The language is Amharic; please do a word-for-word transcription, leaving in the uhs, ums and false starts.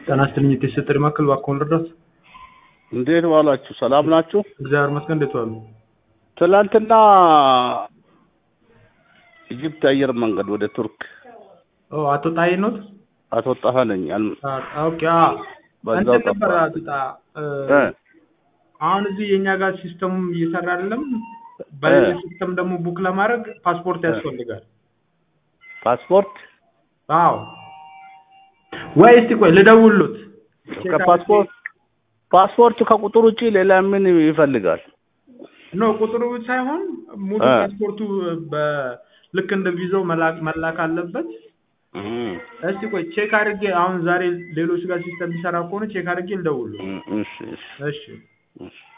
ጤና ይስጥልኝ የተሰጠኝ ማከል ባኮን ረዳት እንዴት ዋላችሁ? ሰላም ናችሁ? እግዚአብሔር ይመስገን። እንዴት ዋሉ? ትላንትና ኢጅፕት አየር መንገድ ወደ ቱርክ ኦ አቶ ጣይ ነው አቶ ጣሃ ነኝ። ኦኬ አ አንተ ነበር አጥታ አሁን እዚህ የኛ ጋር ሲስተም እየሰራ አይደለም። በሌላ ሲስተም ደግሞ ቡክ ለማድረግ ፓስፖርት ያስፈልጋል። ፓስፖርት? አዎ ወይ እስቲ ቆይ ልደውልሎት። ከፓስፖርት ፓስፖርት ከቁጥር ውጪ ሌላ ምን ይፈልጋል? ኖ ቁጥሩ ሳይሆን ሙሉ ፓስፖርቱ በልክ እንደ ቪዛው መላክ መላክ አለበት። እስቲ ቆይ ቼክ አድርጌ አሁን ዛሬ ሌሎች ጋር ሲስተም ይሰራ ከሆነ ቼክ አድርጌ ልደውልሎት። እሺ እሺ እሺ